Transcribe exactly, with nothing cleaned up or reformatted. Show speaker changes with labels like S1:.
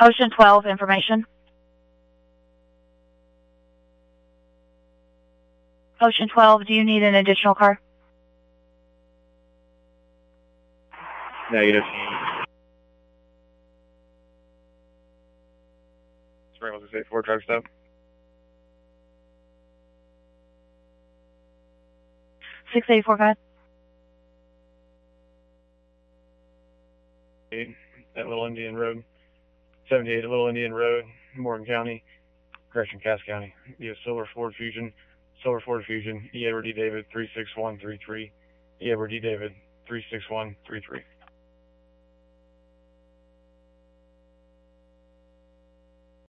S1: Ocean twelve, information. Ocean twelve, do you need an additional car?
S2: Negative. Spring was a state four truck stop.
S1: six eight four five.
S2: At Little Indian Road. seventy-eight at Little Indian Road, Morgan County, correction, Cass County. You have Silver Ford Fusion, Silver Ford Fusion, E. Edward D. David, three six one three three, E. Edward D. David, three six one three three.